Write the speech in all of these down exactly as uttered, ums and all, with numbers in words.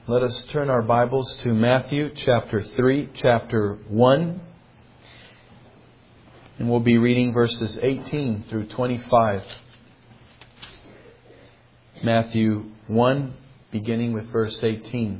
Let us turn our Bibles to Matthew chapter three, chapter one. And we'll be reading verses eighteen through twenty-five. Matthew one, beginning with verse eighteen.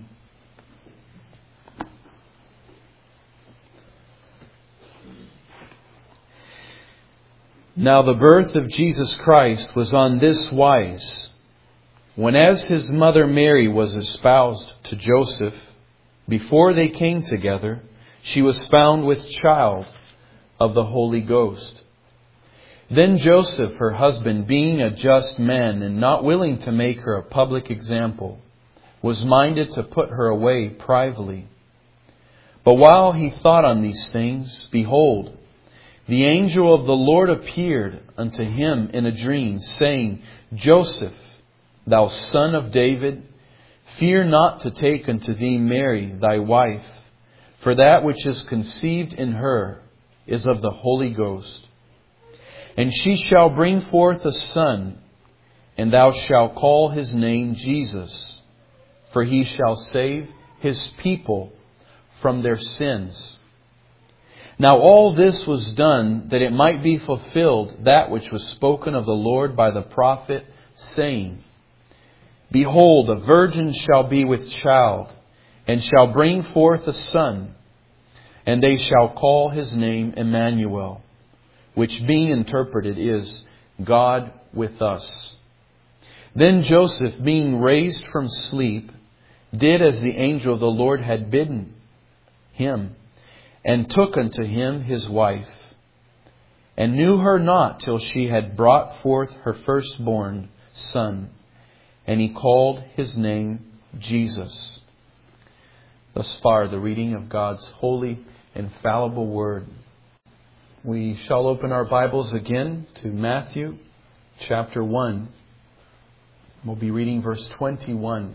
Now the birth of Jesus Christ was on this wise. When as his mother Mary was espoused to Joseph, before they came together, she was found with child of the Holy Ghost. Then Joseph, her husband, being a just man and not willing to make her a public example, was minded to put her away privately. But while he thought on these things, behold, the angel of the Lord appeared unto him in a dream, saying, Joseph, thou son of David, fear not to take unto thee Mary thy wife, for that which is conceived in her is of the Holy Ghost. And she shall bring forth a son, and thou shalt call his name Jesus, for he shall save his people from their sins. Now all this was done that it might be fulfilled that which was spoken of the Lord by the prophet, saying, Behold, a virgin shall be with child, and shall bring forth a son, and they shall call his name Emmanuel, which being interpreted is God with us. Then Joseph, being raised from sleep, did as the angel of the Lord had bidden him, and took unto him his wife, and knew her not till she had brought forth her firstborn son. And he called his name Jesus. Thus far, the reading of God's holy, infallible Word. We shall open our Bibles again to Matthew chapter one. We'll be reading verse twenty-one.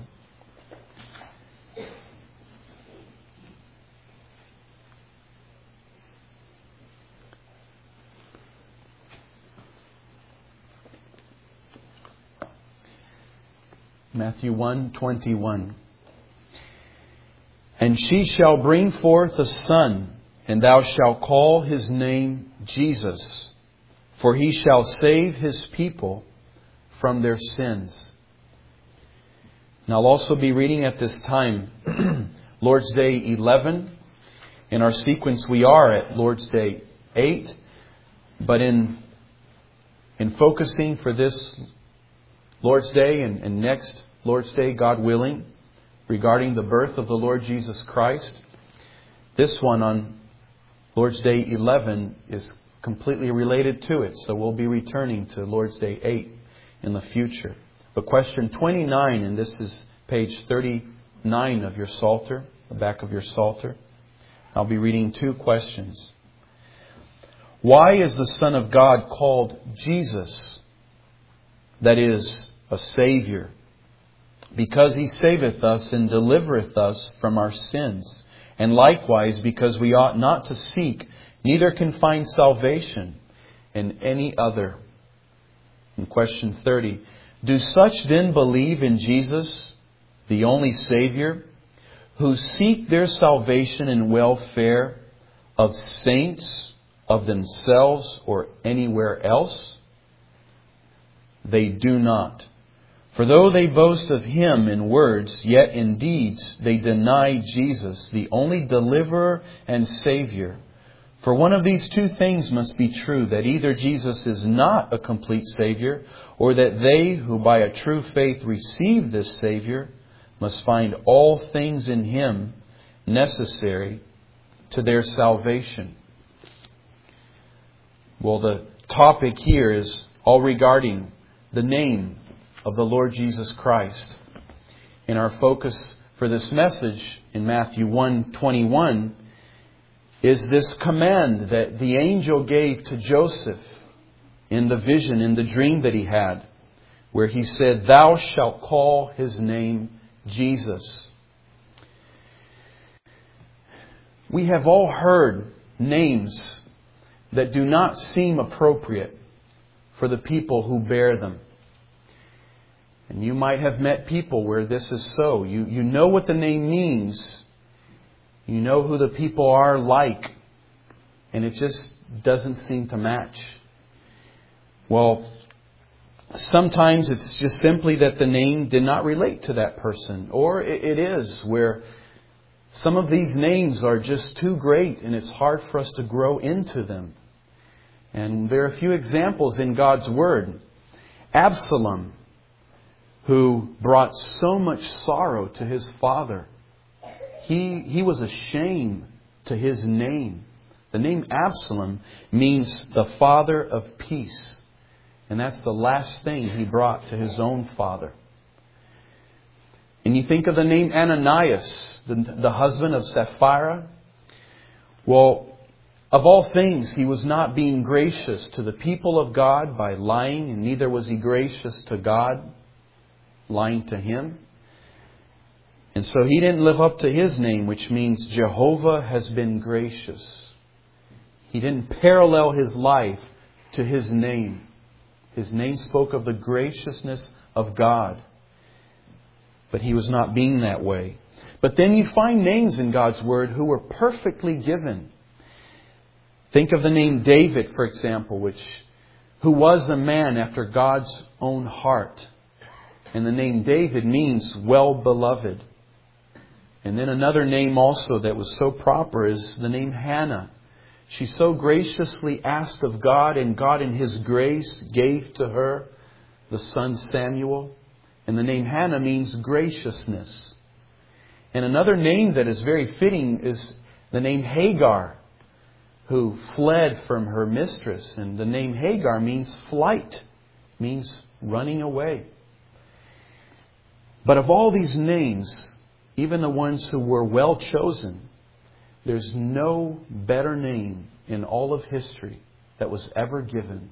Matthew one twenty-one. And she shall bring forth a son, and thou shalt call his name Jesus, for he shall save his people from their sins. And I'll also be reading at this time Lord's Day eleven. In our sequence we are at Lord's Day eight, but in in focusing for this Lord's Day and, and next Lord's Day, God willing, regarding the birth of the Lord Jesus Christ. This one on Lord's Day eleven is completely related to it. So we'll be returning to Lord's Day eight in the future. But question twenty-nine, and this is page thirty-nine of your Psalter, the back of your Psalter. I'll be reading two questions. Why is the Son of God called Jesus? That is, a Savior. Because He saveth us and delivereth us from our sins. And likewise, because we ought not to seek, neither can find salvation in any other. In question thirty, do such then believe in Jesus, the only Savior, who seek their salvation and welfare of saints, of themselves, or anywhere else? They do not. For though they boast of Him in words, yet in deeds they deny Jesus, the only deliverer and Savior. For one of these two things must be true, that either Jesus is not a complete Savior, or that they who by a true faith receive this Savior must find all things in Him necessary to their salvation. Well, the topic here is all regarding the name of the Lord Jesus Christ. And our focus for this message in Matthew one twenty-one is this command that the angel gave to Joseph in the vision, in the dream that he had, where he said, Thou shalt call his name Jesus. We have all heard names that do not seem appropriate for the people who bear them. And you might have met people where this is so. You, you know what the name means. You know who the people are like. And it just doesn't seem to match. Well, sometimes it's just simply that the name did not relate to that person. Or it is where some of these names are just too great and it's hard for us to grow into them. And there are a few examples in God's Word. Absalom, who brought so much sorrow to his father. He, he was a shame to his name. The name Absalom means the father of peace. And that's the last thing he brought to his own father. And you think of the name Ananias, the, the husband of Sapphira. Well, of all things, he was not being gracious to the people of God by lying, and neither was he gracious to God, lying to him. And so he didn't live up to his name, which means Jehovah has been gracious. He didn't parallel his life to his name. His name spoke of the graciousness of God. But he was not being that way. But then you find names in God's Word who were perfectly given. Think of the name David, for example, which who was a man after God's own heart. And the name David means well-beloved. And then another name also that was so proper is the name Hannah. She so graciously asked of God, and God in His grace gave to her the son Samuel. And the name Hannah means graciousness. And another name that is very fitting is the name Hagar, who fled from her mistress. And the name Hagar means flight, means running away. But of all these names, even the ones who were well chosen, there's no better name in all of history that was ever given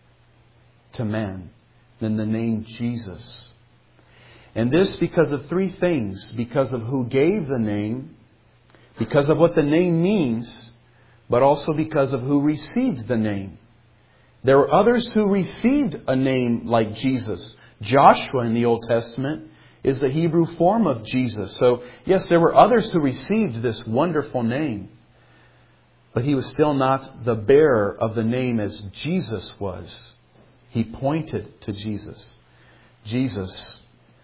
to man than the name Jesus. And this because of three things. Because of who gave the name, because of what the name means, but also because of who received the name. There were others who received a name like Jesus. Joshua in the Old Testament is the Hebrew form of Jesus. So, yes, there were others who received this wonderful name. But he was still not the bearer of the name as Jesus was. He pointed to Jesus. Jesus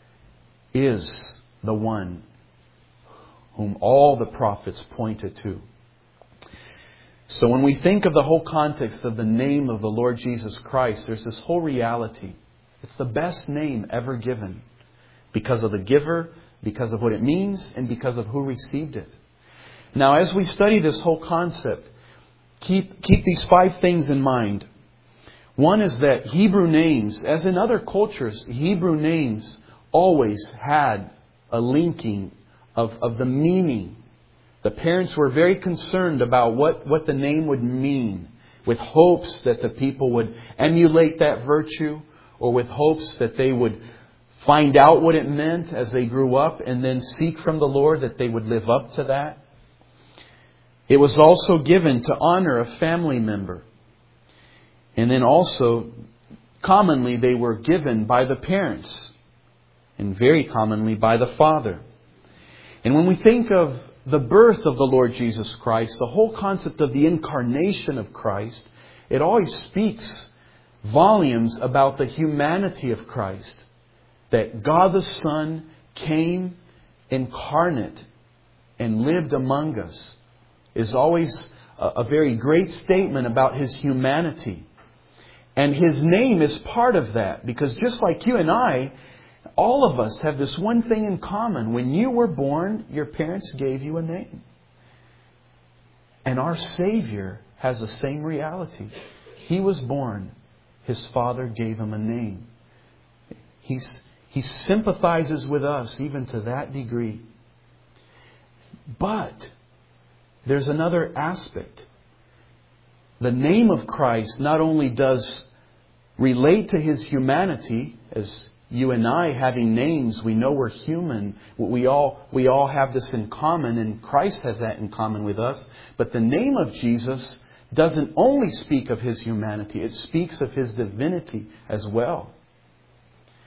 is the one whom all the prophets pointed to. So when we think of the whole context of the name of the Lord Jesus Christ, there's this whole reality. It's the best name ever given. Because of the giver, because of what it means, and because of who received it. Now, as we study this whole concept, keep, keep these five things in mind. One is that Hebrew names, as in other cultures, Hebrew names always had a linking of, of the meaning. The parents were very concerned about what, what the name would mean, with hopes that the people would emulate that virtue, or with hopes that they would find out what it meant as they grew up and then seek from the Lord that they would live up to that. It was also given to honor a family member. And then also, commonly they were given by the parents. And very commonly by the father. And when we think of the birth of the Lord Jesus Christ, the whole concept of the incarnation of Christ, it always speaks volumes about the humanity of Christ. That God the Son came incarnate and lived among us is always a, a very great statement about His humanity. And His name is part of that. Because just like you and I, all of us have this one thing in common. When you were born, your parents gave you a name. And our Savior has the same reality. He was born. His Father gave Him a name. He's He sympathizes with us even to that degree. But there's another aspect. The name of Christ not only does relate to His humanity, as you and I having names, we know we're human. We all, we all have this in common, and Christ has that in common with us. But the name of Jesus doesn't only speak of His humanity, it speaks of His divinity as well.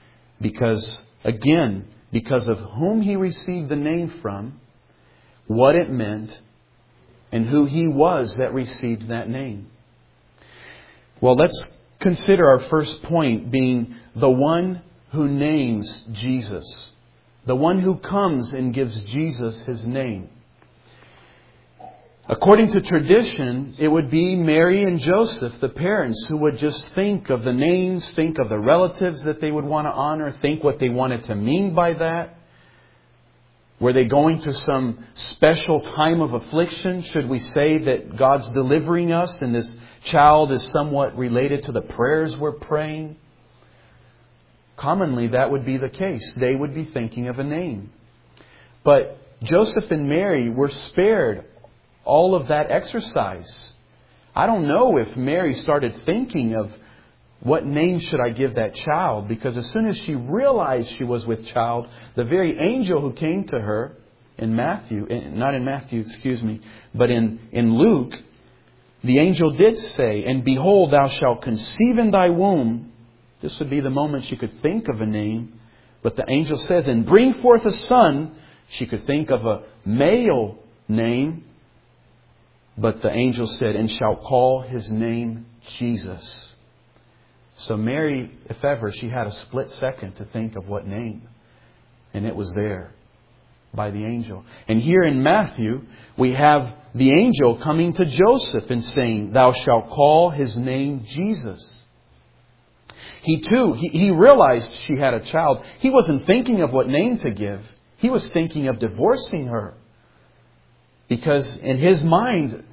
Because, again, because of whom He received the name from, what it meant, and who He was that received that name. Well, let's consider our first point being the one who names Jesus. The one who comes and gives Jesus His name. According to tradition, it would be Mary and Joseph, the parents, who would just think of the names, think of the relatives that they would want to honor, think what they wanted to mean by that. Were they going through some special time of affliction? Should we say that God's delivering us and this child is somewhat related to the prayers we're praying? Commonly, that would be the case. They would be thinking of a name. But Joseph and Mary were spared all of that exercise. I don't know if Mary started thinking of what name should I give that child, because as soon as she realized she was with child, the very angel who came to her in Matthew, not in Matthew, excuse me, but in, in Luke, the angel did say, "And behold, thou shalt conceive in thy womb." This would be the moment she could think of a name. But the angel says, "And bring forth a son." She could think of a male name. But the angel said, "And shalt call his name Jesus." So Mary, if ever, she had a split second to think of what name. And it was there by the angel. And here in Matthew, we have the angel coming to Joseph and saying, "Thou shalt call his name Jesus." He too, he, he realized she had a child. He wasn't thinking of what name to give. He was thinking of divorcing her. Because in his mind,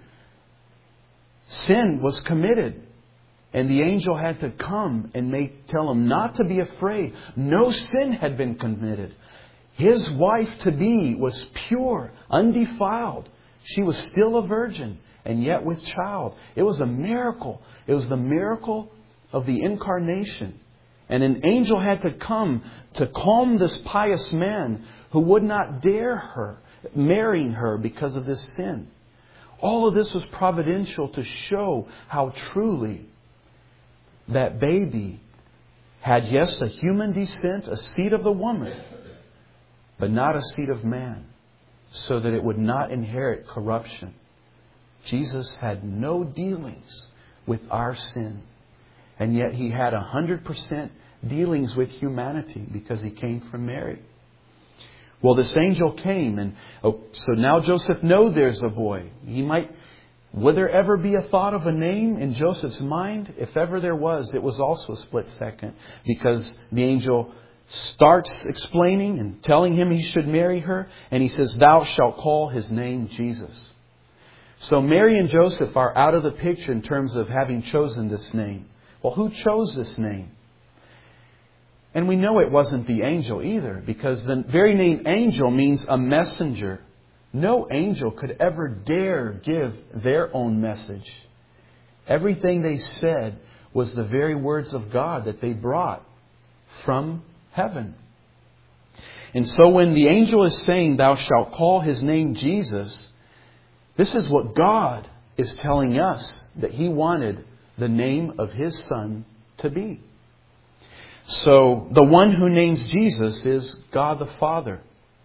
sin was committed. And the angel had to come and make, tell him not to be afraid. No sin had been committed. His wife-to-be was pure, undefiled. She was still a virgin, and yet with child. It was a miracle. It was the miracle of the incarnation. And an angel had to come to calm this pious man who would not dare her, marrying her because of this sin. All of this was providential to show how truly that baby had, yes, a human descent, a seed of the woman, but not a seed of man, so that it would not inherit corruption. Jesus had no dealings with our sin, and yet He had one hundred percent dealings with humanity because He came from Mary. Well, this angel came, and oh, so now Joseph knows there's a boy. He might... Would there ever be a thought of a name in Joseph's mind? If ever there was, it was also a split second. Because the angel starts explaining and telling him he should marry her. And he says, "Thou shalt call his name Jesus." So Mary and Joseph are out of the picture in terms of having chosen this name. Well, who chose this name? And we know it wasn't the angel either. Because the very name angel means a messenger. No angel could ever dare give their own message. Everything they said was the very words of God that they brought from heaven. And so when the angel is saying, "Thou shalt call his name Jesus," this is what God is telling us that He wanted the name of His Son to be. So the one who names Jesus is God the Father.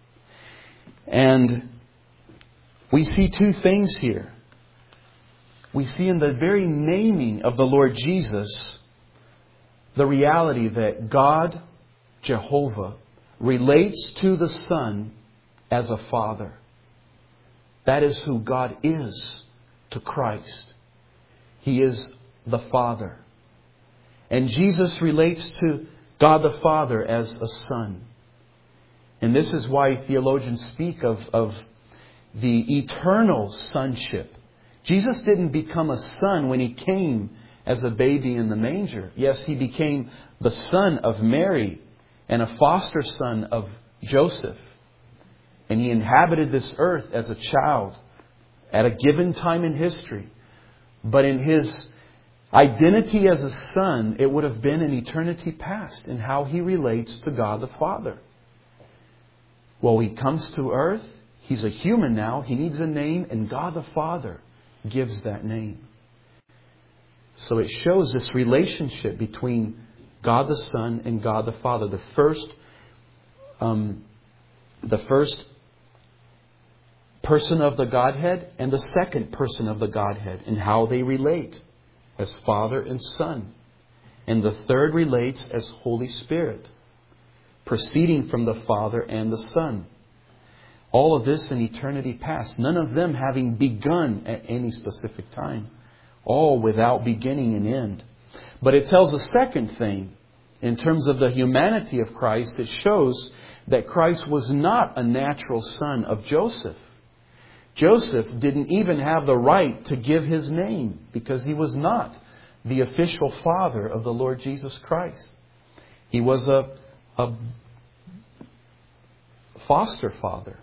And we see two things here. We see in the very naming of the Lord Jesus the reality that God, Jehovah, relates to the Son as a Father. That is who God is to Christ. He is the Father. And Jesus relates to God the Father as a Son. And this is why theologians speak of, of the eternal sonship. Jesus didn't become a son when He came as a baby in the manger. Yes, He became the son of Mary and a foster son of Joseph. And He inhabited this earth as a child at a given time in history. But in His identity as a son, it would have been in eternity past in how He relates to God the Father. Well, He comes to earth. He's a human now. He needs a name, and God the Father gives that name. So it shows this relationship between God the Son and God the Father. The first, um, the first person of the Godhead and the second person of the Godhead, and how they relate as Father and Son. And the third relates as Holy Spirit, proceeding from the Father and the Son. All of this in eternity past, none of them having begun at any specific time, all without beginning and end. But it tells a second thing in terms of the humanity of Christ. It shows that Christ was not a natural son of Joseph. Joseph didn't even have the right to give his name because he was not the official father of the Lord Jesus Christ. He was a, a foster father.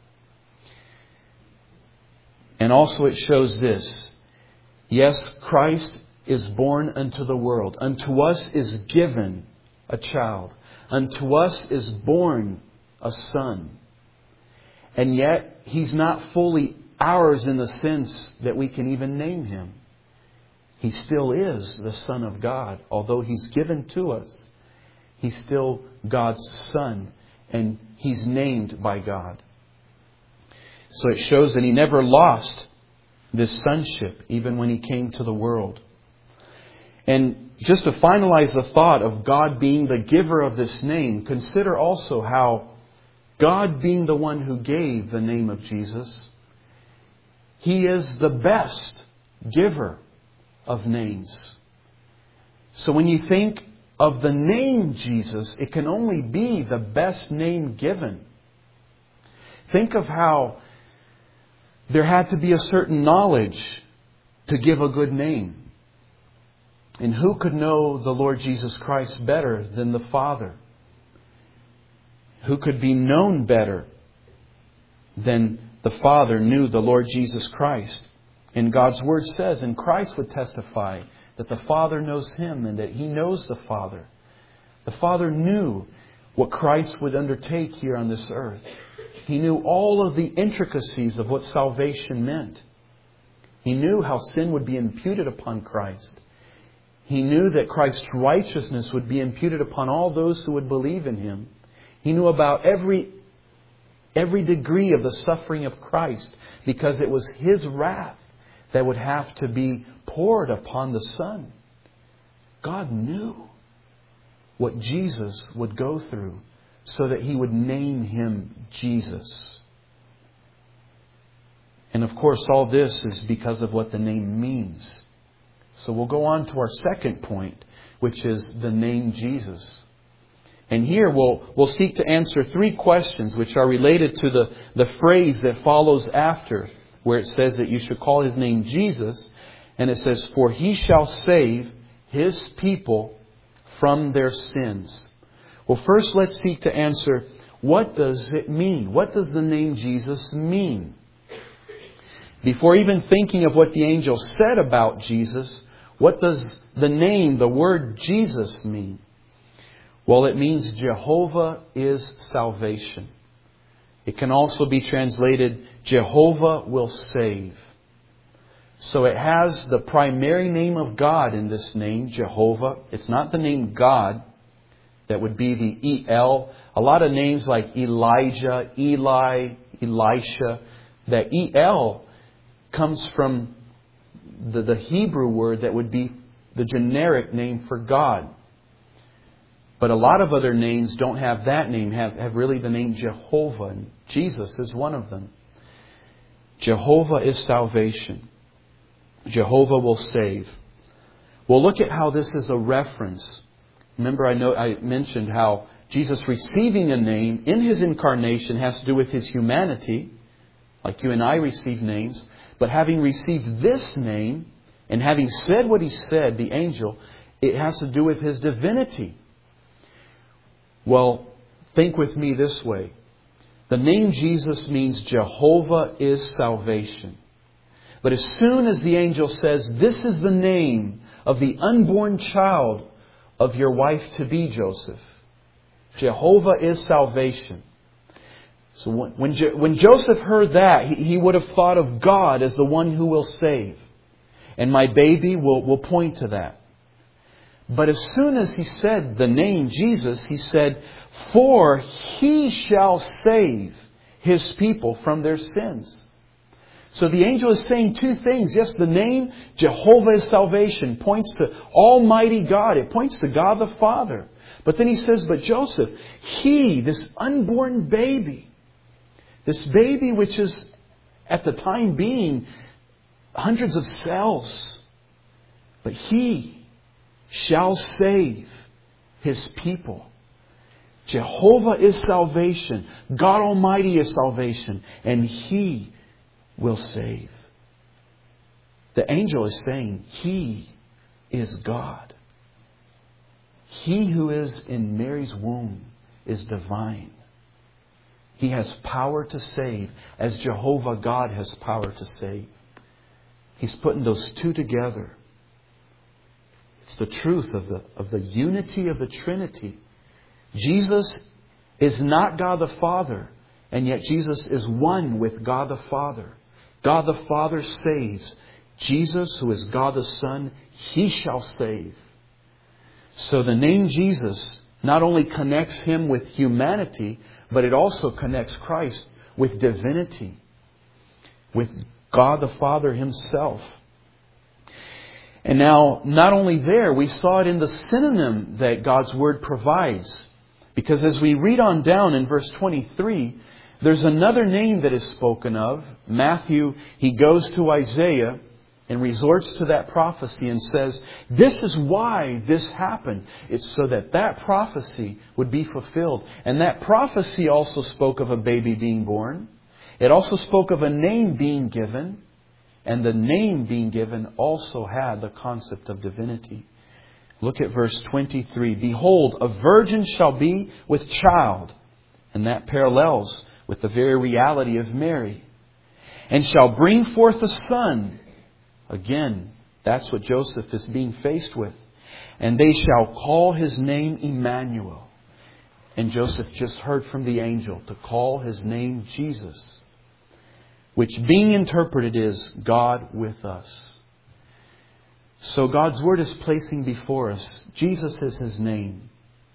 And also it shows this. Yes, Christ is born unto the world. Unto us is given a child. Unto us is born a son. And yet He's not fully ours in the sense that we can even name Him. He still is the Son of God. Although He's given to us, He's still God's Son. And He's named by God. So it shows that He never lost this sonship, even when He came to the world. And just to finalize the thought of God being the giver of this name, consider also how God being the one who gave the name of Jesus, He is the best giver of names. So when you think of the name Jesus, it can only be the best name given. Think of how there had to be a certain knowledge to give a good name. And who could know the Lord Jesus Christ better than the Father? Who could be known better than the Father knew the Lord Jesus Christ? And God's Word says, and Christ would testify, that the Father knows Him and that He knows the Father. The Father knew what Christ would undertake here on this earth. He knew all of the intricacies of what salvation meant. He knew how sin would be imputed upon Christ. He knew that Christ's righteousness would be imputed upon all those who would believe in Him. He knew about every, every degree of the suffering of Christ, because it was His wrath that would have to be poured upon the Son. God knew what Jesus would go through so that He would name Him Jesus. And of course, all this is because of what the name means. So we'll go on to our second point, which is the name Jesus. And here we'll, we'll seek to answer three questions which are related to the, the phrase that follows after, where it says that you should call His name Jesus. And it says, for He shall save His people from their sins. Well, first let's seek to answer, what does it mean? What does the name Jesus mean? Before even thinking of what the angel said about Jesus, what does the name, the word Jesus mean? Well, it means Jehovah is salvation. It can also be translated, Jehovah will save. So it has the primary name of God in this name, Jehovah. It's not the name God. That would be the E L. A lot of names like Elijah, Eli, Elisha. That E L comes from the, the Hebrew word that would be the generic name for God. But a lot of other names don't have that name, have, have really the name Jehovah. And Jesus is one of them. Jehovah is salvation. Jehovah will save. We'll look at how this is a reference. Remember, I know I mentioned how Jesus receiving a name in His incarnation has to do with His humanity, like you and I receive names. But having received this name, and having said what He said, the angel, it has to do with His divinity. Well, think with me this way. The name Jesus means Jehovah is salvation. But as soon as the angel says, this is the name of the unborn child of your wife-to-be, Joseph. Jehovah is salvation. So when, when, jo- when Joseph heard that, he, he would have thought of God as the one who will save. And my baby will, will point to that. But as soon as He said the name Jesus, He said, for He shall save His people from their sins. So the angel is saying two things. Yes, the name Jehovah is salvation, points to Almighty God. It points to God the Father. But then he says, but Joseph, He, this unborn baby, this baby which is at the time being hundreds of cells, but He shall save His people. Jehovah is salvation. God Almighty is salvation. And He will save. The angel is saying, He is God. He who is in Mary's womb is divine. He has power to save as Jehovah God has power to save. He's putting those two together. It's the truth of the, of the unity of the Trinity. Jesus is not God the Father, and yet Jesus is one with God the Father. God the Father saves. Jesus, who is God the Son, He shall save. So the name Jesus not only connects Him with humanity, but it also connects Christ with divinity, with God the Father Himself. And now, not only there, we saw it in the synonym that God's Word provides. Because as we read on down in verse twenty-three, there's another name that is spoken of. Matthew, he goes to Isaiah and resorts to that prophecy and says, this is why this happened. It's so that that prophecy would be fulfilled. And that prophecy also spoke of a baby being born. It also spoke of a name being given. And the name being given also had the concept of divinity. Look at verse twenty-three. Behold, a virgin shall be with child. And that parallels with the very reality of Mary. And shall bring forth a son. Again, that's what Joseph is being faced with. And they shall call His name Emmanuel. And Joseph just heard from the angel to call His name Jesus, which being interpreted is God with us. So God's Word is placing before us, Jesus is His name.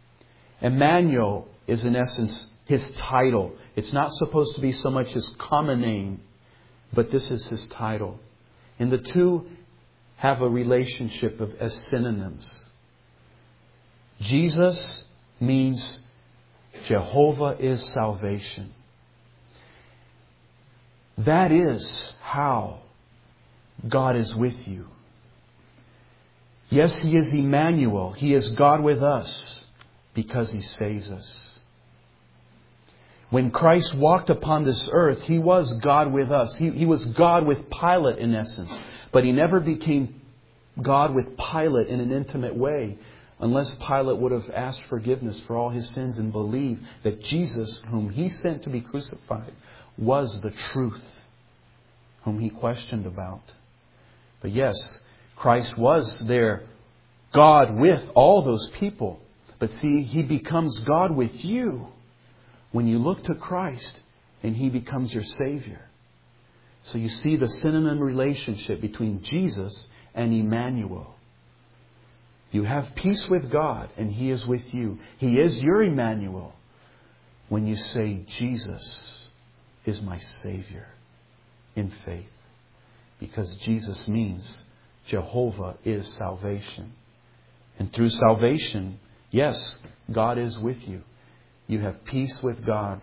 Emmanuel is in essence His title. It's not supposed to be so much His common name, but this is His title. And the two have a relationship of as synonyms. Jesus means Jehovah is salvation. That is how God is with you. Yes, He is Emmanuel. He is God with us because He saves us. When Christ walked upon this earth, He was God with us. He, he was God with Pilate in essence. But He never became God with Pilate in an intimate way unless Pilate would have asked forgiveness for all his sins and believed that Jesus, whom He sent to be crucified, was the truth, whom He questioned about. But yes, Christ was there, God with all those people. But see, He becomes God with you when you look to Christ and He becomes your Savior. So you see the synonym relationship between Jesus and Emmanuel. You have peace with God and He is with you. He is your Emmanuel when you say, Jesus is my Savior in faith. Because Jesus means Jehovah is salvation. And through salvation, yes, God is with you. You have peace with God.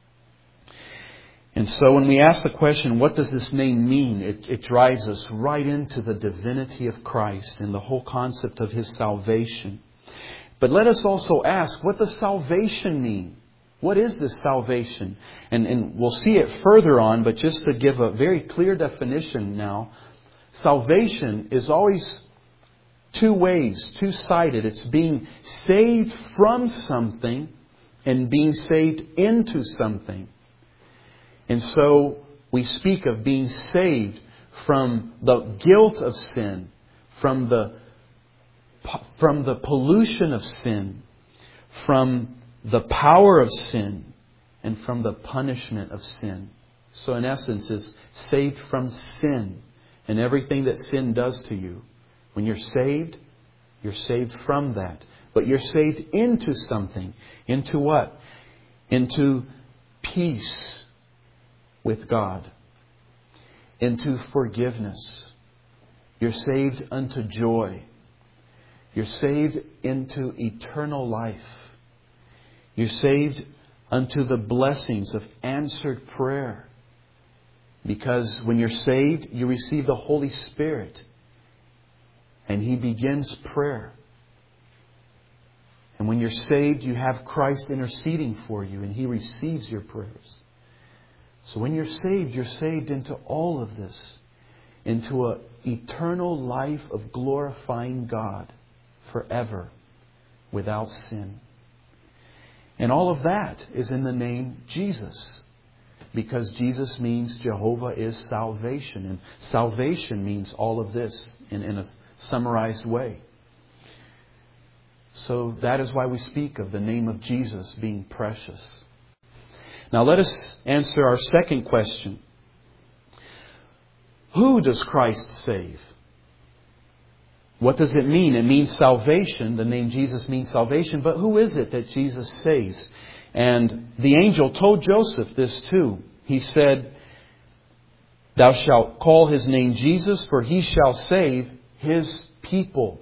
And so when we ask the question, what does this name mean? It, it drives us right into the divinity of Christ and the whole concept of His salvation. But let us also ask, what does salvation mean? What is this salvation? And, and we'll see it further on, but just to give a very clear definition now, salvation is always two ways, two-sided. It's being saved from something and being saved into something. And so we speak of being saved from the guilt of sin, from the, from the pollution of sin, from the power of sin, and from the punishment of sin. So in essence, it's saved from sin and everything that sin does to you. When you're saved, You're saved from that. But you're saved into something. Into what? Into peace with God. Into forgiveness. You're saved unto joy. You're saved into eternal life. You're saved unto the blessings of answered prayer. Because when you're saved, you receive the Holy Spirit. And He begins prayer. And when you're saved, you have Christ interceding for you, and He receives your prayers. So when you're saved, you're saved into all of this. Into an eternal life of glorifying God forever without sin. And all of that is in the name Jesus. Because Jesus means Jehovah is salvation. And salvation means all of this in, in a summarized way. So that is why we speak of the name of Jesus being precious. Now let us answer our second question. Who does Christ save? What does it mean? It means salvation. The name Jesus means salvation. But who is it that Jesus saves? And the angel told Joseph this too. He said, "Thou shalt call His name Jesus, for He shall save His people."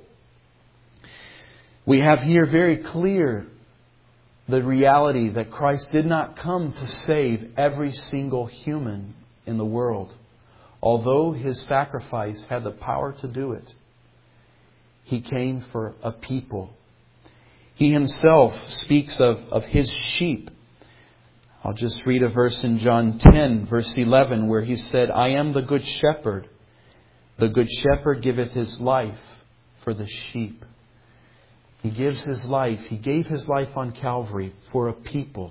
We have here very clear the reality that Christ did not come to save every single human in the world. Although His sacrifice had the power to do it, He came for a people. He Himself speaks of, of His sheep. I'll just read a verse in John ten, verse eleven, where He said, "I am the good shepherd. The good shepherd giveth his life for the sheep." He gives His life. He gave His life on Calvary for a people.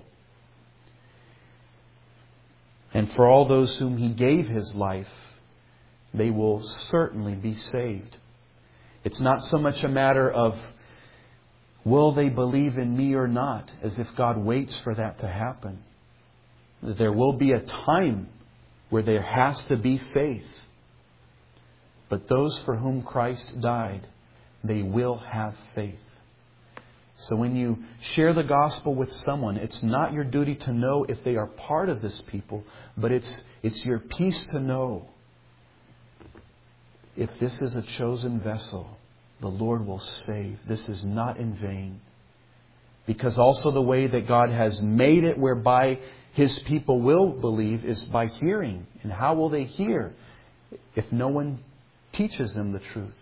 And for all those whom He gave His life, they will certainly be saved. It's not so much a matter of will they believe in me or not, as if God waits for that to happen. There will be a time where there has to be faith. But those for whom Christ died, they will have faith. So when you share the gospel with someone, it's not your duty to know if they are part of this people, but it's it's your peace to know if this is a chosen vessel, the Lord will save. This is not in vain. Because also the way that God has made it whereby His people will believe is by hearing. And how will they hear if no one teaches them the truth?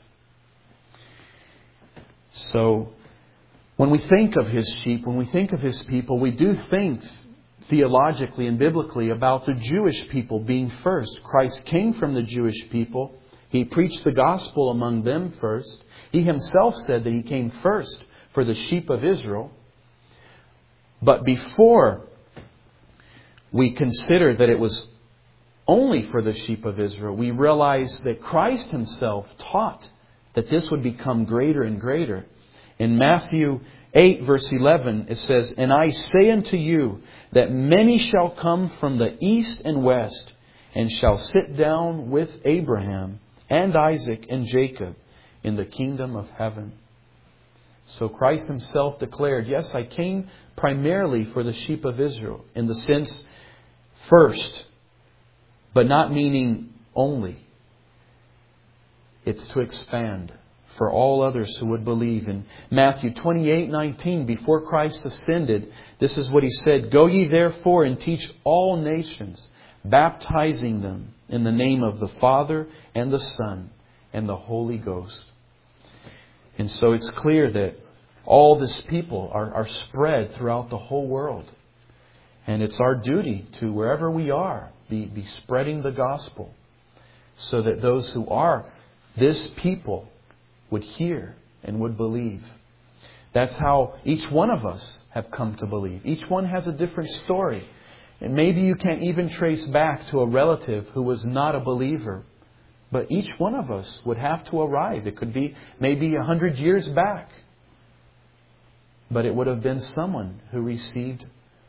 So when we think of His sheep, when we think of His people, we do think theologically and biblically about the Jewish people being first. Christ came from the Jewish people. He preached the gospel among them first. He Himself said that He came first for the sheep of Israel. But before we consider that it was only for the sheep of Israel, we realize that Christ Himself taught that this would become greater and greater. In Matthew eight, verse eleven, it says, "And I say unto you that many shall come from the east and west, and shall sit down with Abraham and Isaac and Jacob in the kingdom of heaven." So Christ Himself declared, yes, I came primarily for the sheep of Israel, in the sense first, but not meaning only. It's to expand for all others who would believe. In Matthew twenty-eight nineteen, before Christ ascended, this is what He said, "Go ye therefore and teach all nations, baptizing them in the name of the Father and the Son and the Holy Ghost." And so it's clear that all this people are, are spread throughout the whole world. And it's our duty to, wherever we are, be, be spreading the gospel, so that those who are this people would hear and would believe. That's how each one of us have come to believe. Each one has a different story. And maybe you can't even trace back to a relative who was not a believer. But each one of us would have to arrive. It could be maybe a hundred years back. But it would have been someone who received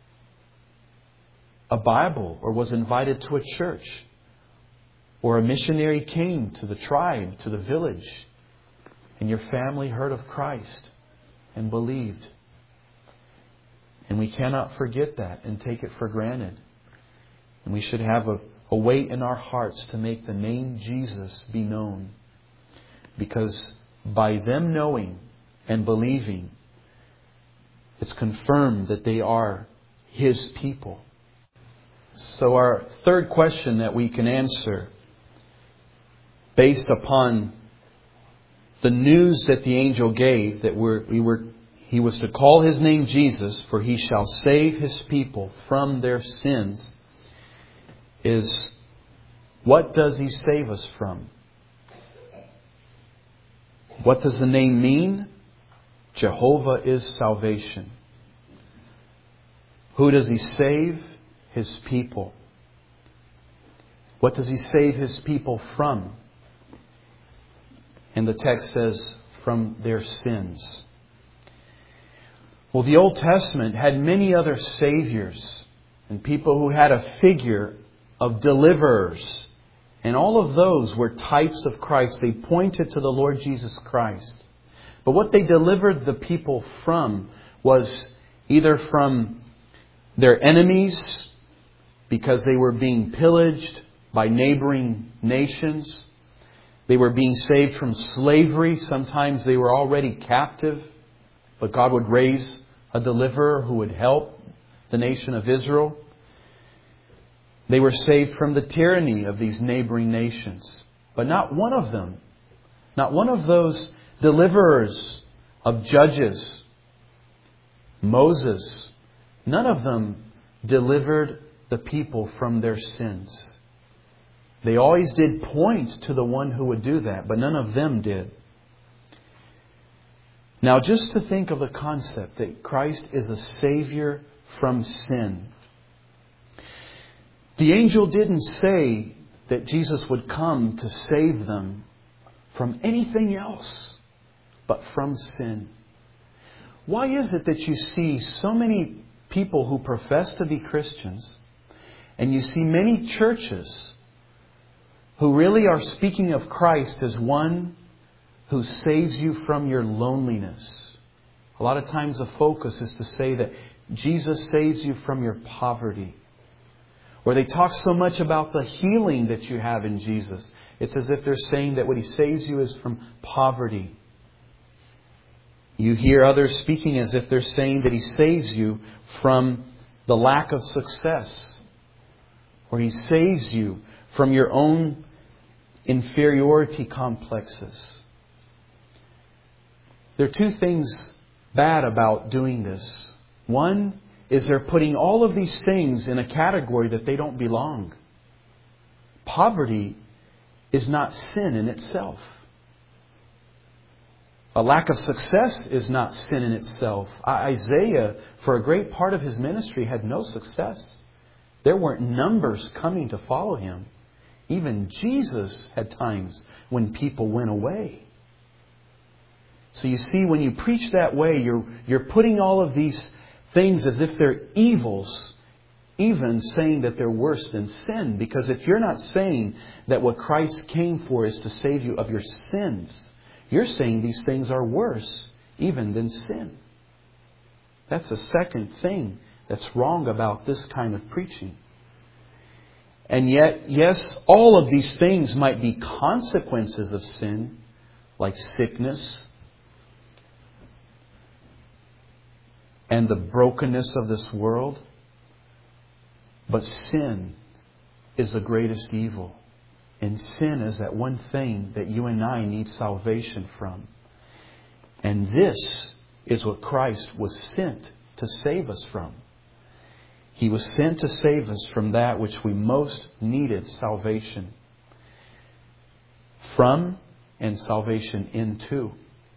a Bible or was invited to a church. Or a missionary came to the tribe, to the village, and your family heard of Christ and believed. And we cannot forget that and take it for granted. And we should have a, a weight in our hearts to make the name Jesus be known. Because by them knowing and believing, it's confirmed that they are His people. So our third question that we can answer, based upon the news that the angel gave, that we're, we were, he was to call His name Jesus, for He shall save His people from their sins, is, what does He save us from? What does the name mean? Jehovah is salvation. Who does He save? His people. What does He save His people from? And the text says, from their sins. Well, the Old Testament had many other saviors and people who had a figure of deliverers. And all of those were types of Christ. They pointed to the Lord Jesus Christ. But what they delivered the people from was either from their enemies, because they were being pillaged by neighboring nations. They were being saved from slavery. Sometimes they were already captive, but God would raise a deliverer who would help the nation of Israel. They were saved from the tyranny of these neighboring nations. But not one of them, not one of those deliverers of judges, Moses, none of them delivered the people from their sins. They always did point to the one who would do that, but none of them did. Now, just to think of the concept that Christ is a Savior from sin. The angel didn't say that Jesus would come to save them from anything else but from sin. Why is it that you see so many people who profess to be Christians, and you see many churches who really are speaking of Christ as one who saves you from your loneliness? A lot of times the focus is to say that Jesus saves you from your poverty. Or they talk so much about the healing that you have in Jesus. It's as if they're saying that what He saves you is from poverty. You hear others speaking as if they're saying that He saves you from the lack of success. Or He saves you from your own inferiority complexes. There are two things bad about doing this. One is they're putting all of these things in a category that they don't belong. Poverty is not sin in itself. A lack of success is not sin in itself. Isaiah, for a great part of his ministry, had no success. There weren't numbers coming to follow him. Even Jesus had times when people went away. So you see, when you preach that way, you're, you're putting all of these things as if they're evils, even saying that they're worse than sin. Because if you're not saying that what Christ came for is to save you of your sins, you're saying these things are worse even than sin. That's the second thing that's wrong about this kind of preaching. And yet, yes, all of these things might be consequences of sin, like sickness and the brokenness of this world. But sin is the greatest evil. And sin is that one thing that you and I need salvation from. And this is what Christ was sent to save us from. He was sent to save us from that which we most needed salvation from and salvation into.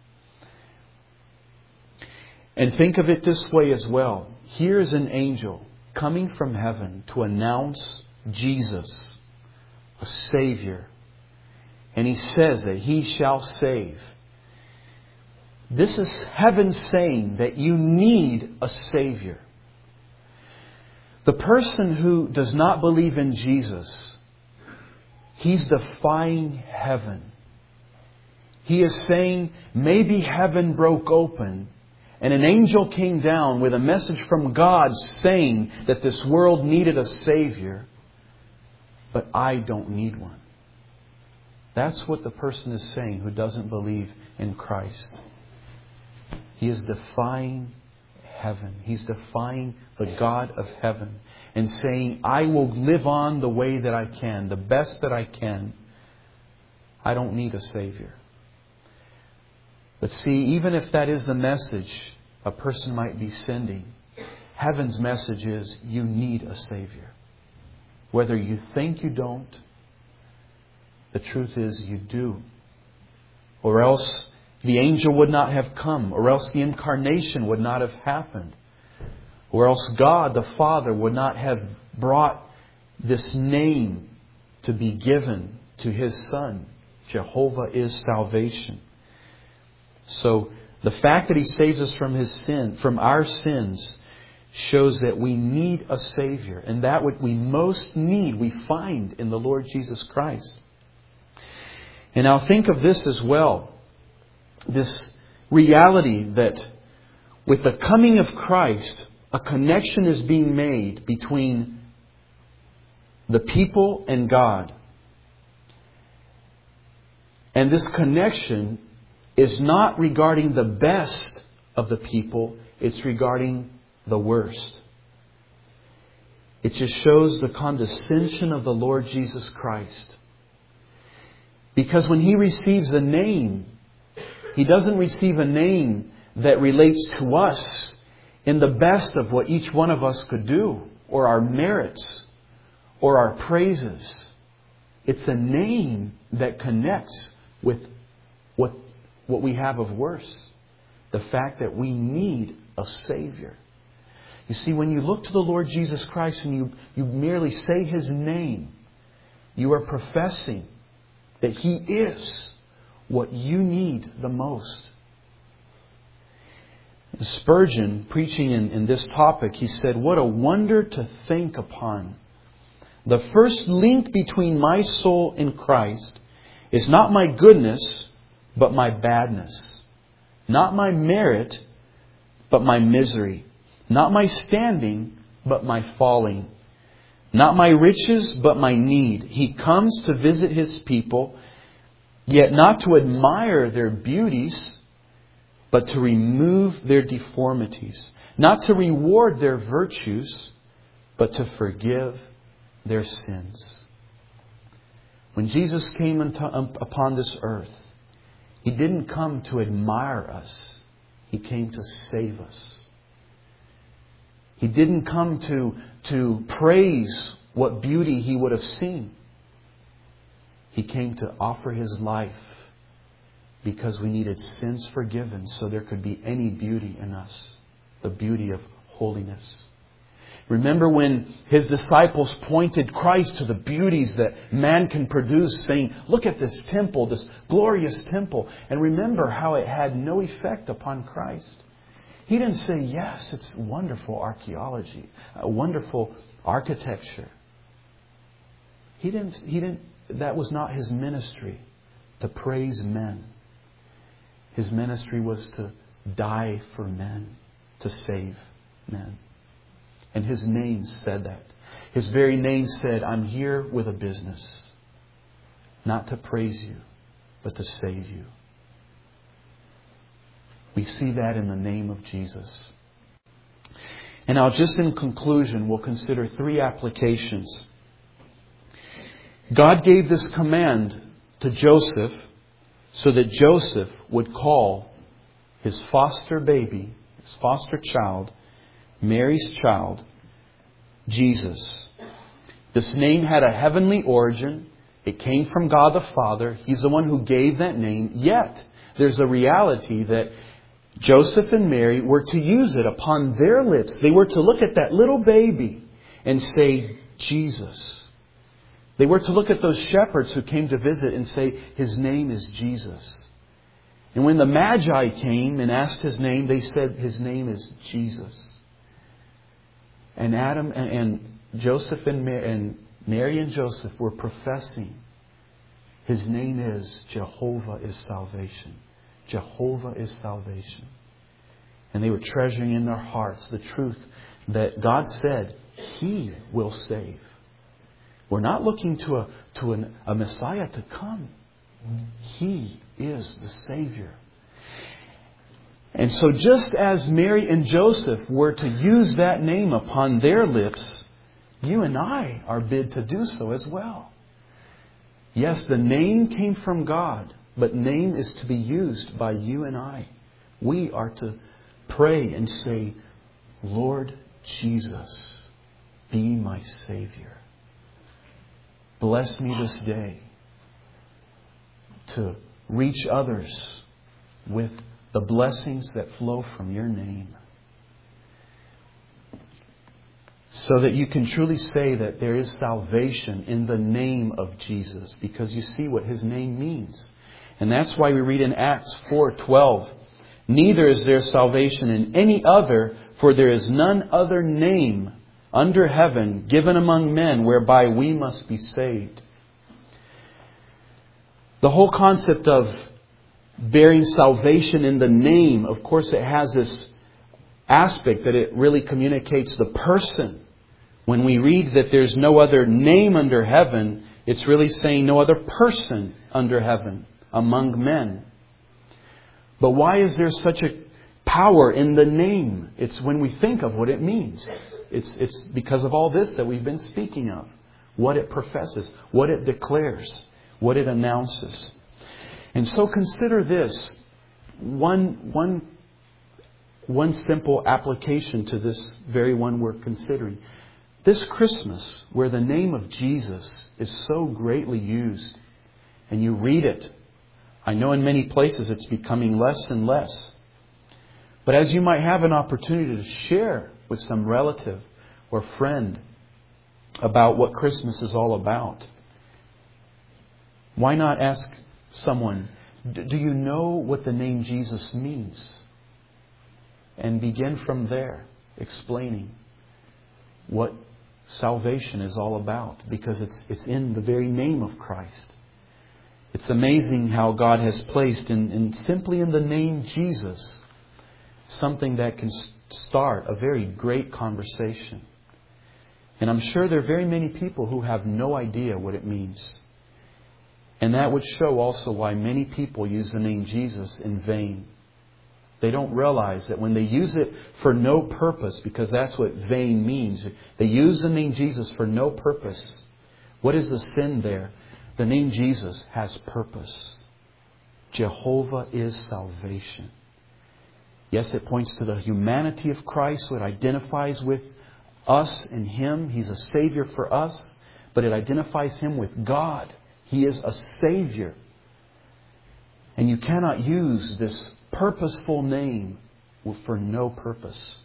And think of it this way as well. Here's an angel coming from heaven to announce Jesus, a Savior. And He says that He shall save. This is heaven saying that you need a Savior. The person who does not believe in Jesus, he's defying heaven. He is saying, maybe heaven broke open and an angel came down with a message from God saying that this world needed a Savior, but I don't need one. That's what the person is saying who doesn't believe in Christ. He is defying heaven. He's defying the God of heaven and saying, I will live on the way that I can, the best that I can. I don't need a Savior. But see, even if that is the message a person might be sending, heaven's message is you need a Savior. Whether you think you don't, the truth is you do. Or else the angel would not have come. Or else the incarnation would not have happened. Or else God the Father would not have brought this name to be given to His Son. Jehovah is salvation. So the fact that He saves us from His sin, from our sins, shows that we need a Savior. And that what we most need, we find in the Lord Jesus Christ. And now think of this as well. This reality that with the coming of Christ, a connection is being made between the people and God. And this connection is not regarding the best of the people. It's regarding the worst. It just shows the condescension of the Lord Jesus Christ. Because when He receives a name, He doesn't receive a name that relates to us in the best of what each one of us could do, or our merits, or our praises. It's a name that connects with what, what we have of worse. The fact that we need a Savior. You see, when you look to the Lord Jesus Christ and you, you merely say His name, you are professing that He is what you need the most. Spurgeon, preaching in, in this topic, he said, what a wonder to think upon. The first link between my soul and Christ is not my goodness, but my badness. Not my merit, but my misery. Not my standing, but my falling. Not my riches, but my need. He comes to visit His people, yet not to admire their beauties, but to remove their deformities. Not to reward their virtues, but to forgive their sins. When Jesus came upon this earth, He didn't come to admire us. He came to save us. He didn't come to, to praise what beauty He would have seen. He came to offer His life because we needed sins forgiven so there could be any beauty in us. The beauty of holiness. Remember when His disciples pointed Christ to the beauties that man can produce, saying, look at this temple, this glorious temple. And remember how it had no effect upon Christ. He didn't say, yes, it's wonderful archaeology, a wonderful architecture. He didn't, he didn't, that was not His ministry, to praise men. His ministry was to die for men, to save men. And His name said that. His very name said, I'm here with a business. Not to praise you, but to save you. We see that in the name of Jesus. And now just in conclusion, we'll consider three applications. God gave this command to Joseph so that Joseph would call his foster baby, his foster child, Mary's child, Jesus. This name had a heavenly origin. It came from God the Father. He's the one who gave that name. Yet, there's a reality that Joseph and Mary were to use it upon their lips. They were to look at that little baby and say, Jesus. They were to look at those shepherds who came to visit and say, His name is Jesus. And when the Magi came and asked His name, they said, His name is Jesus. And Adam and Joseph and Mary and Joseph were professing His name is Jehovah is salvation. Jehovah is salvation. And they were treasuring in their hearts the truth that God said He will save. We're not looking to a, to an, a Messiah to come. He is the Savior. And so just as Mary and Joseph were to use that name upon their lips, you and I are bid to do so as well. Yes, the name came from God, but name is to be used by you and I. We are to pray and say, Lord Jesus, be my Savior. Bless me this day to reach others with the blessings that flow from your name. So that you can truly say that there is salvation in the name of Jesus, because you see what His name means. And that's why we read in Acts four twelve, neither is there salvation in any other, for there is none other name under heaven given among men whereby we must be saved. The whole concept of bearing salvation in the name, of course, it has this aspect that it really communicates the person. When we read that there's no other name under heaven, it's really saying no other person under heaven among men. But why is there such a power in the name? It's when we think of what it means. It's, it's because of all this that we've been speaking of. What it professes, what it declares, what it announces. And so consider this. One, one, one simple application to this very one we're considering. This Christmas, where the name of Jesus is so greatly used, and you read it, I know in many places it's becoming less and less. But as you might have an opportunity to share with some relative or friend about what Christmas is all about, why not ask someone, do you know what the name Jesus means? And begin from there, explaining what salvation is all about, because it's it's in the very name of Christ. It's amazing how God has placed in, in simply in the name Jesus something that can start a very great conversation. And I'm sure there are very many people who have no idea what it means. And that would show also why many people use the name Jesus in vain. They don't realize that when they use it for no purpose, because that's what vain means. They use the name Jesus for no purpose. What is the sin there? The name Jesus has purpose. Jehovah is salvation. Yes, it points to the humanity of Christ. It identifies with us and Him. He's a Savior for us. But it identifies Him with God. He is a Savior. And you cannot use this purposeful name for no purpose.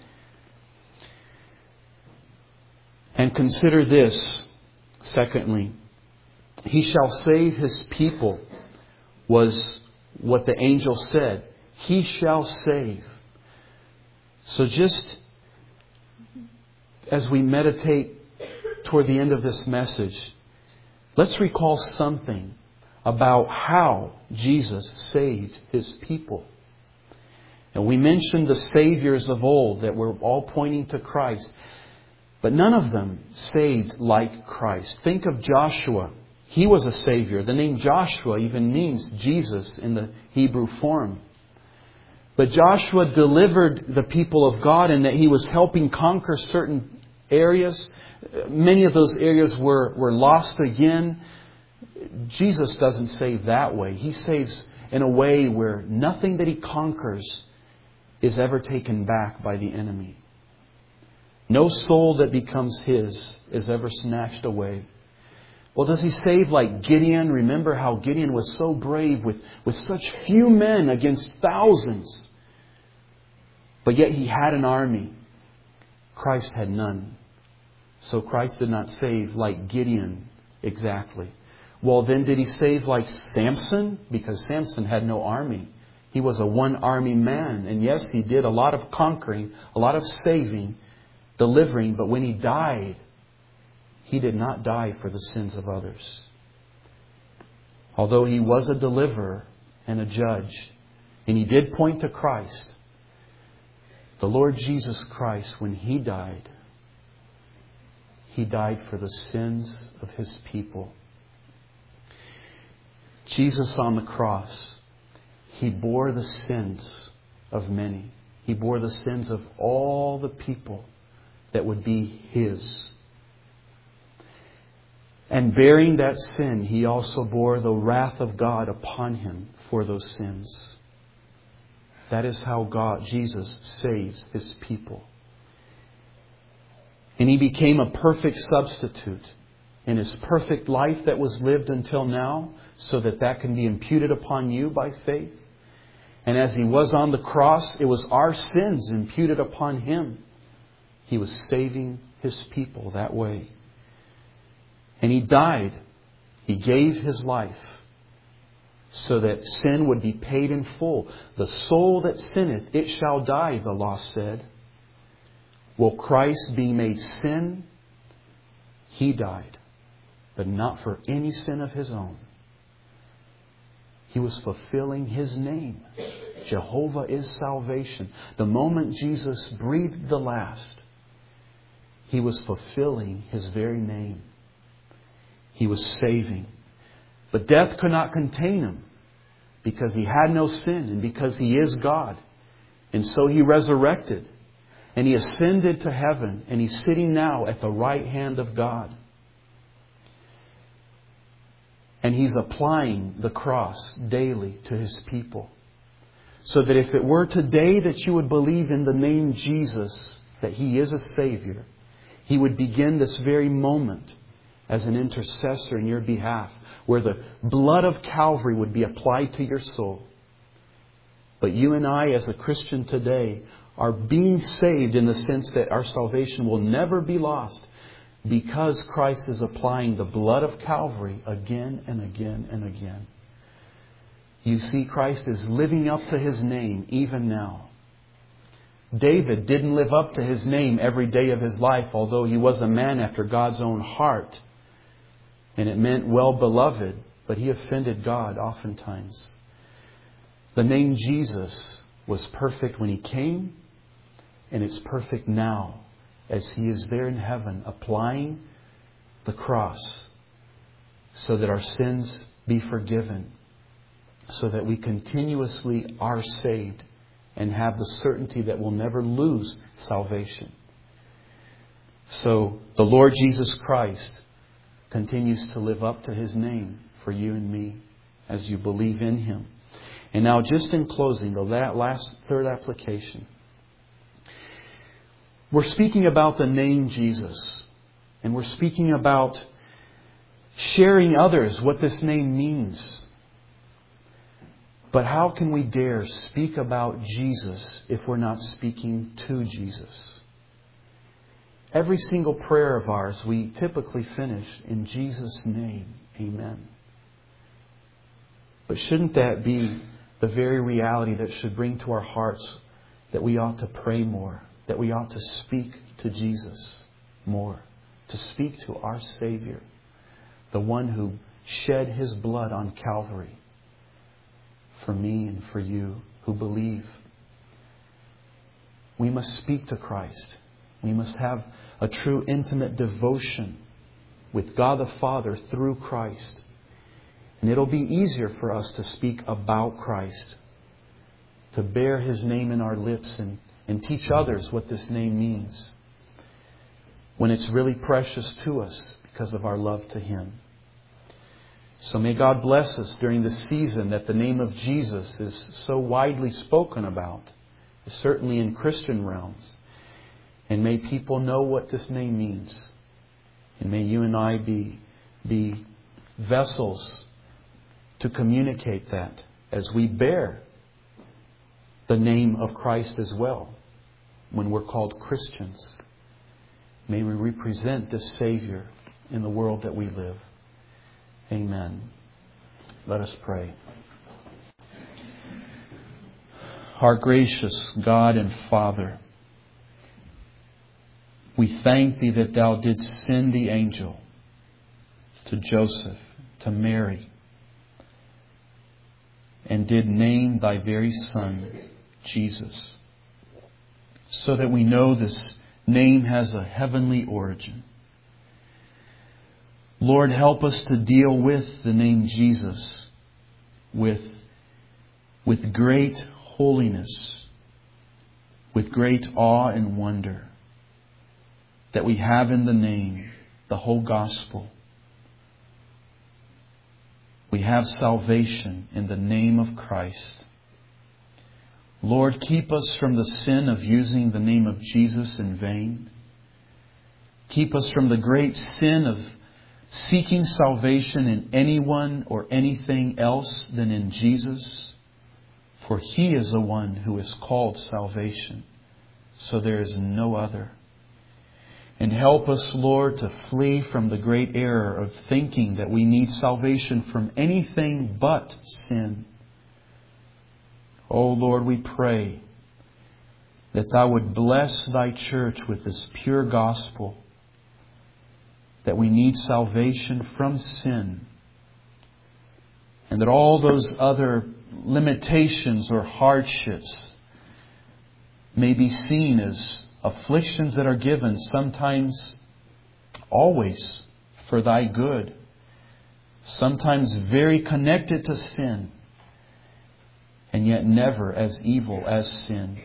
And consider this, secondly. He shall save His people was what the angel said. He shall save. So just as we meditate toward the end of this message, let's recall something about how Jesus saved His people. And we mentioned the saviors of old that were all pointing to Christ. But none of them saved like Christ. Think of Joshua. He was a savior. The name Joshua even means Jesus in the Hebrew form. But Joshua delivered the people of God in that he was helping conquer certain areas. Many of those areas were, were lost again. Jesus doesn't save that way. He saves in a way where nothing that He conquers is ever taken back by the enemy. No soul that becomes His is ever snatched away. Well, does He save like Gideon? Remember how Gideon was so brave with, with such few men against thousands. But yet he had an army. Christ had none. So Christ did not save like Gideon exactly. Well, then did He save like Samson? Because Samson had no army. He was a one-army man. And yes, he did a lot of conquering, a lot of saving, delivering. But when he died, he did not die for the sins of others. although He was a deliverer and a judge, and He did point to Christ, the Lord Jesus Christ, when He died, He died for the sins of His people. Jesus on the cross, He bore the sins of many. He bore the sins of all the people that would be His. And bearing that sin, He also bore the wrath of God upon Him for those sins. That is how God, Jesus, saves His people. And He became a perfect substitute in His perfect life that was lived until now, so that that can be imputed upon you by faith. And as He was on the cross, it was our sins imputed upon Him. He was saving His people that way. And He died. He gave His life so that sin would be paid in full. The soul that sinneth, it shall die, the law said. Well, Christ being made sin, He died, but not for any sin of His own. He was fulfilling His name. Jehovah is salvation. The moment Jesus breathed the last, He was fulfilling His very name. He was saving. But death could not contain Him because He had no sin and because He is God. And so He resurrected and He ascended to heaven, and He's sitting now at the right hand of God. And He's applying the cross daily to His people. So that if it were today that you would believe in the name Jesus, that He is a Savior, He would begin this very moment as an intercessor in your behalf, where the blood of Calvary would be applied to your soul. But you and I, as a Christian today, are being saved in the sense that our salvation will never be lost, because Christ is applying the blood of Calvary again and again and again. You see, Christ is living up to His name even now. David didn't live up to his name every day of his life, although he was a man after God's own heart. And it meant well beloved, but he offended God oftentimes. The name Jesus was perfect when He came, and it's perfect now as He is there in heaven applying the cross so that our sins be forgiven, so that we continuously are saved and have the certainty that we'll never lose salvation. So the Lord Jesus Christ continues to live up to His name for you and me as you believe in Him. And now, just in closing, the last third application. We're speaking about the name Jesus. And we're speaking about sharing others what this name means. But how can we dare speak about Jesus if we're not speaking to Jesus? Every single prayer of ours, we typically finish in Jesus' name. Amen. But shouldn't that be the very reality that should bring to our hearts that we ought to pray more, that we ought to speak to Jesus more, to speak to our Savior, the one who shed His blood on Calvary for me and for you who believe. We must speak to Christ. We must have a true intimate devotion with God the Father through Christ. And it'll be easier for us to speak about Christ, to bear His name in our lips and, and teach others what this name means, when it's really precious to us because of our love to Him. So may God bless us during the season that the name of Jesus is so widely spoken about, certainly in Christian realms. And may people know what this name means. And may you and I be, be vessels to communicate that as we bear the name of Christ as well when we're called Christians. May we represent this Savior in the world that we live. Amen. Let us pray. Our gracious God and Father, we thank Thee that Thou didst send the angel to Joseph, to Mary, and did name Thy very Son, Jesus, so that we know this name has a heavenly origin. Lord, help us to deal with the name Jesus with, with great holiness, with great awe and wonder that we have in the name, the whole gospel. We have salvation in the name of Christ. Lord, keep us from the sin of using the name of Jesus in vain. Keep us from the great sin of seeking salvation in anyone or anything else than in Jesus. For He is the one who is called salvation. So there is no other. And help us, Lord, to flee from the great error of thinking that we need salvation from anything but sin. Oh Lord, we pray that Thou would bless Thy church with this pure gospel, that we need salvation from sin, and that all those other limitations or hardships may be seen as afflictions that are given, sometimes always for Thy good, sometimes very connected to sin, and yet never as evil as sin.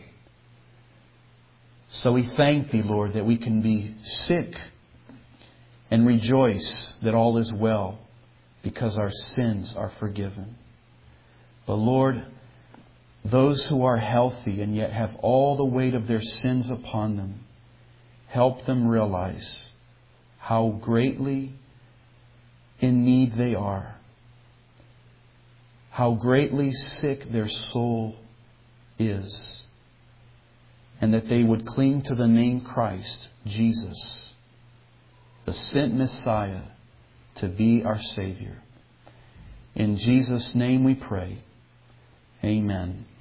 So we thank Thee, Lord, that we can be sick and rejoice that all is well because our sins are forgiven. But Lord, those who are healthy and yet have all the weight of their sins upon them, help them realize how greatly in need they are, how greatly sick their soul is, and that they would cling to the name Christ, Jesus, the sent Messiah, to be our Savior. In Jesus' name we pray. Amen.